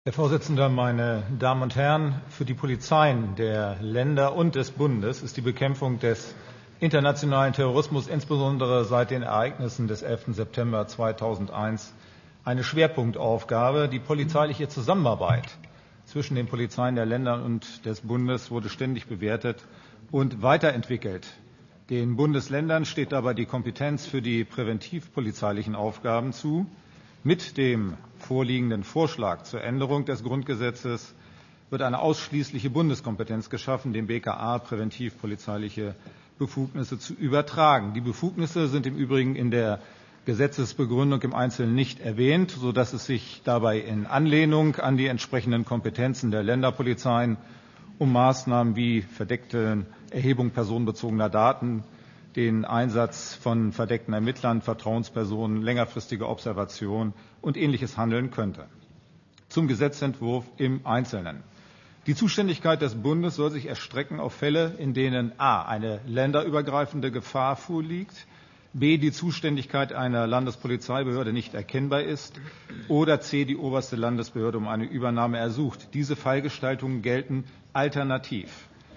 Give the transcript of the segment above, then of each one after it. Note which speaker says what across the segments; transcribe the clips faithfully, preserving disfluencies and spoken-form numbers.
Speaker 1: Herr Vorsitzender, meine Damen und Herren! Für die Polizeien der Länder und des Bundes ist die Bekämpfung des internationalen Terrorismus, insbesondere seit den Ereignissen des elften September zweitausendeins, eine Schwerpunktaufgabe. Die polizeiliche Zusammenarbeit zwischen den Polizeien der Länder und des Bundes wurde ständig bewertet und weiterentwickelt. Den Bundesländern steht dabei die Kompetenz für die präventivpolizeilichen Aufgaben zu. Mit dem vorliegenden Vorschlag zur Änderung des Grundgesetzes wird eine ausschließliche Bundeskompetenz geschaffen, dem B K A präventivpolizeiliche Befugnisse zu übertragen. Die Befugnisse sind im Übrigen in der Gesetzesbegründung im Einzelnen nicht erwähnt, sodass es sich dabei in Anlehnung an die entsprechenden Kompetenzen der Länderpolizeien um Maßnahmen wie verdeckte Erhebung personenbezogener Daten, den Einsatz von verdeckten Ermittlern, Vertrauenspersonen, längerfristige Observation und Ähnliches handeln könnte. Zum Gesetzentwurf im Einzelnen. Die Zuständigkeit des Bundes soll sich erstrecken auf Fälle, in denen a. eine länderübergreifende Gefahr vorliegt, b. die Zuständigkeit einer Landespolizeibehörde nicht erkennbar ist oder c. die oberste Landesbehörde um eine Übernahme ersucht. Diese Fallgestaltungen gelten alternativ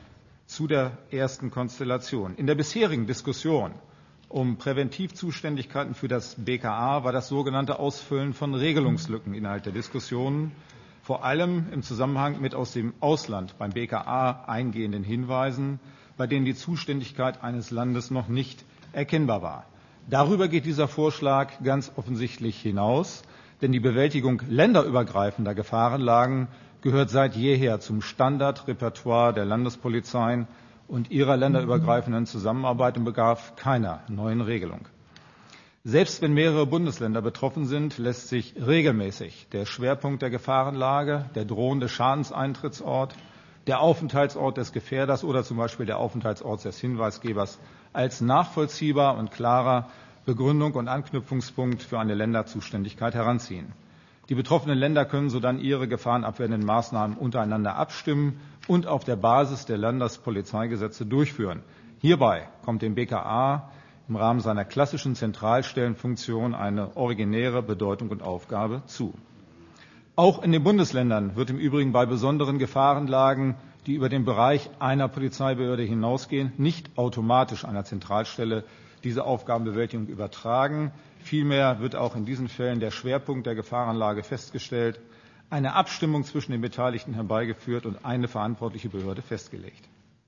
Speaker 1: zu der ersten Konstellation. In der bisherigen Diskussion um Präventivzuständigkeiten für das B K A war das sogenannte Ausfüllen von Regelungslücken Inhalt der Diskussionen, vor allem im Zusammenhang mit aus dem Ausland beim B K A eingehenden Hinweisen, bei denen die Zuständigkeit eines Landes noch nicht erkennbar war. Darüber geht dieser Vorschlag ganz offensichtlich hinaus, denn die Bewältigung länderübergreifender Gefahrenlagen gehört seit jeher zum Standardrepertoire der Landespolizeien und ihrer länderübergreifenden Zusammenarbeit und bedarf keiner neuen Regelung. Selbst wenn mehrere Bundesländer betroffen sind, lässt sich regelmäßig der Schwerpunkt der Gefahrenlage, der drohende Schadenseintrittsort, der Aufenthaltsort des Gefährders oder zum Beispiel der Aufenthaltsort des Hinweisgebers als nachvollziehbar und klarer Begründung und Anknüpfungspunkt für eine Länderzuständigkeit heranziehen. Die betroffenen Länder können sodann ihre gefahrenabwehrenden Maßnahmen untereinander abstimmen und auf der Basis der Landespolizeigesetze durchführen. Hierbei kommt dem B K A im Rahmen seiner klassischen Zentralstellenfunktion eine originäre Bedeutung und Aufgabe zu. Auch in den Bundesländern wird im Übrigen bei besonderen Gefahrenlagen, die über den Bereich einer Polizeibehörde hinausgehen, nicht automatisch einer Zentralstelle diese Aufgabenbewältigung übertragen. Vielmehr wird auch in diesen Fällen der Schwerpunkt der Gefahrenlage festgestellt, eine Abstimmung zwischen den Beteiligten herbeigeführt und eine verantwortliche Behörde festgelegt.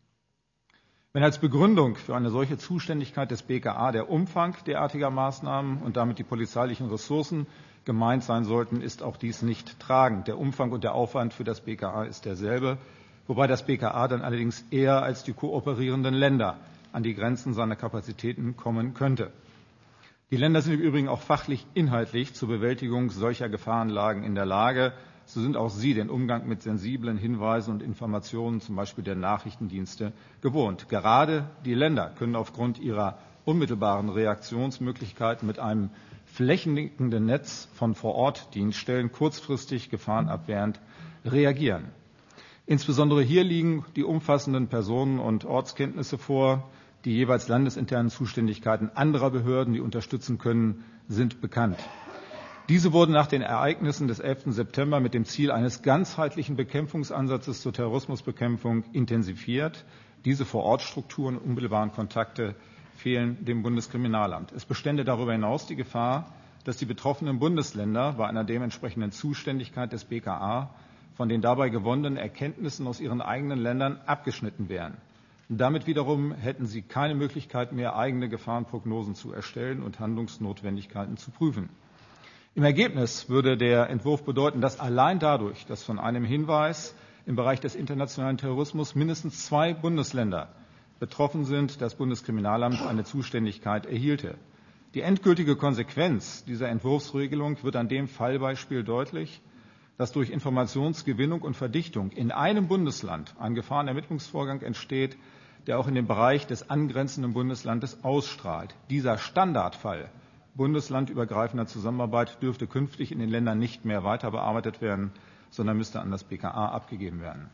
Speaker 1: Wenn als Begründung für eine solche Zuständigkeit des B K A der Umfang derartiger Maßnahmen und damit die polizeilichen Ressourcen gemeint sein sollten, ist auch dies nicht tragend. Der Umfang und der Aufwand für das B K A ist derselbe, wobei das B K A dann allerdings eher als die kooperierenden Länder an die Grenzen seiner Kapazitäten kommen könnte. Die Länder sind im Übrigen auch fachlich, inhaltlich zur Bewältigung solcher Gefahrenlagen in der Lage. So sind auch sie den Umgang mit sensiblen Hinweisen und Informationen, zum Beispiel der Nachrichtendienste, gewohnt. Gerade die Länder können aufgrund ihrer unmittelbaren Reaktionsmöglichkeiten mit einem flächendeckenden Netz von Vorortdienststellen kurzfristig gefahrenabwehrend reagieren. Insbesondere hier liegen die umfassenden Personen- und Ortskenntnisse vor. Die jeweils landesinternen Zuständigkeiten anderer Behörden, die unterstützen können, sind bekannt. Diese wurden nach den Ereignissen des elften September mit dem Ziel eines ganzheitlichen Bekämpfungsansatzes zur Terrorismusbekämpfung intensiviert. Diese Vorortstrukturen und unmittelbaren Kontakte fehlen dem Bundeskriminalamt. Es bestände darüber hinaus die Gefahr, dass die betroffenen Bundesländer bei einer dementsprechenden Zuständigkeit des B K A von den dabei gewonnenen Erkenntnissen aus ihren eigenen Ländern abgeschnitten wären. Damit wiederum hätten sie keine Möglichkeit mehr, eigene Gefahrenprognosen zu erstellen und Handlungsnotwendigkeiten zu prüfen. Im Ergebnis würde der Entwurf bedeuten, dass allein dadurch, dass von einem Hinweis im Bereich des internationalen Terrorismus mindestens zwei Bundesländer betroffen sind, das Bundeskriminalamt eine Zuständigkeit erhielte. Die endgültige Konsequenz dieser Entwurfsregelung wird an dem Fallbeispiel deutlich, dass durch Informationsgewinnung und Verdichtung in einem Bundesland ein Gefahrenermittlungsvorgang entsteht, der auch in den Bereich des angrenzenden Bundeslandes ausstrahlt. Dieser Standardfall bundeslandübergreifender Zusammenarbeit dürfte künftig in den Ländern nicht mehr weiter bearbeitet werden, sondern müsste an das B K A abgegeben werden.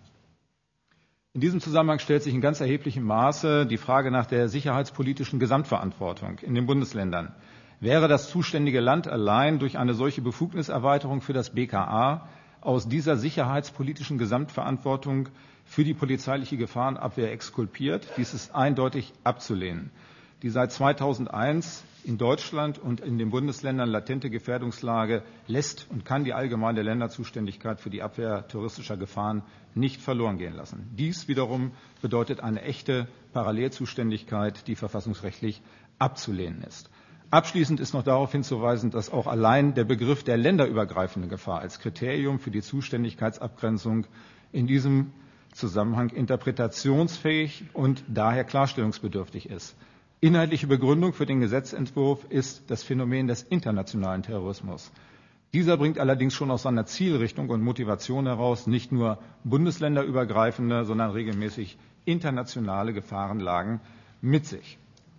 Speaker 1: In diesem Zusammenhang stellt sich in ganz erheblichem Maße die Frage nach der sicherheitspolitischen Gesamtverantwortung in den Bundesländern. Wäre das zuständige Land allein durch eine solche Befugniserweiterung für das B K A aus dieser sicherheitspolitischen Gesamtverantwortung für die polizeiliche Gefahrenabwehr exkulpiert. Dies ist eindeutig abzulehnen. Die seit zweitausendeins in Deutschland und in den Bundesländern latente Gefährdungslage lässt und kann die allgemeine Länderzuständigkeit für die Abwehr terroristischer Gefahren nicht verloren gehen lassen. Dies wiederum bedeutet eine echte Parallelzuständigkeit, die verfassungsrechtlich abzulehnen ist. Abschließend ist noch darauf hinzuweisen, dass auch allein der Begriff der länderübergreifenden Gefahr als Kriterium für die Zuständigkeitsabgrenzung in diesem Zusammenhang interpretationsfähig und daher klarstellungsbedürftig ist. Inhaltliche Begründung für den Gesetzentwurf ist das Phänomen des internationalen Terrorismus. Dieser bringt allerdings schon aus seiner Zielrichtung und Motivation heraus nicht nur bundesländerübergreifende, sondern regelmäßig internationale Gefahrenlagen mit sich.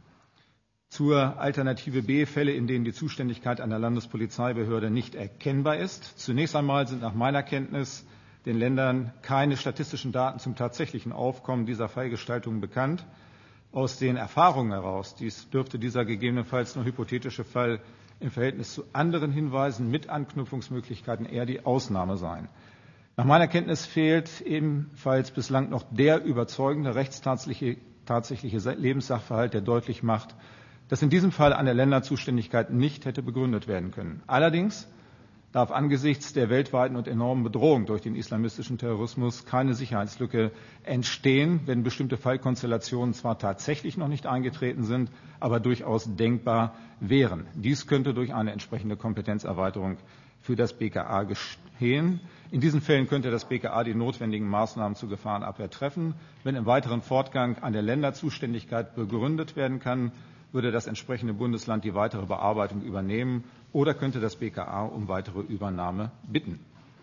Speaker 1: Zur Alternative B, Fälle, in denen die Zuständigkeit einer Landespolizeibehörde nicht erkennbar ist. Zunächst einmal sind nach meiner Kenntnis den Ländern keine statistischen Daten zum tatsächlichen Aufkommen dieser Fallgestaltung bekannt. Aus den Erfahrungen heraus, dies dürfte dieser gegebenenfalls nur hypothetische Fall im Verhältnis zu anderen Hinweisen mit Anknüpfungsmöglichkeiten eher die Ausnahme sein. Nach meiner Kenntnis fehlt ebenfalls bislang noch der überzeugende rechtstatsächliche tatsächliche Lebenssachverhalt, der deutlich macht, dass in diesem Fall eine Länderzuständigkeit nicht hätte begründet werden können. Allerdings darf angesichts der weltweiten und enormen Bedrohung durch den islamistischen Terrorismus keine Sicherheitslücke entstehen, wenn bestimmte Fallkonstellationen zwar tatsächlich noch nicht eingetreten sind, aber durchaus denkbar wären. Dies könnte durch eine entsprechende Kompetenzerweiterung für das B K A geschehen. In diesen Fällen könnte das B K A die notwendigen Maßnahmen zur Gefahrenabwehr treffen. Wenn im weiteren Fortgang eine Länderzuständigkeit begründet werden kann, würde das entsprechende Bundesland die weitere Bearbeitung übernehmen oder könnte das B K A um weitere Übernahme bitten.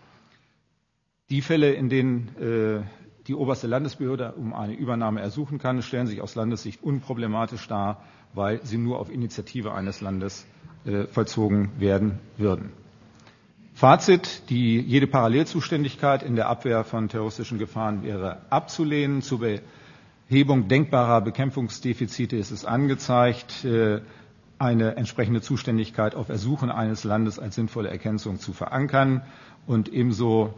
Speaker 1: Die Fälle, in denen äh, die oberste Landesbehörde um eine Übernahme ersuchen kann, stellen sich aus Landessicht unproblematisch dar, weil sie nur auf Initiative eines Landes äh, vollzogen werden würden. Fazit: die, Jede Parallelzuständigkeit in der Abwehr von terroristischen Gefahren wäre abzulehnen. Zur Behebung denkbarer Bekämpfungsdefizite ist es angezeigt, eine entsprechende Zuständigkeit auf Ersuchen eines Landes als sinnvolle Ergänzung zu verankern. Und ebenso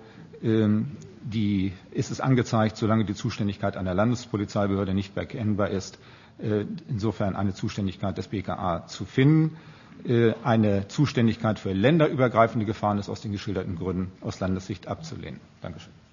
Speaker 1: die, ist es angezeigt, solange die Zuständigkeit einer Landespolizeibehörde nicht erkennbar ist, insofern eine Zuständigkeit des B K A zu finden. Eine Zuständigkeit für länderübergreifende Gefahren ist aus den geschilderten Gründen aus Landessicht abzulehnen. Dankeschön.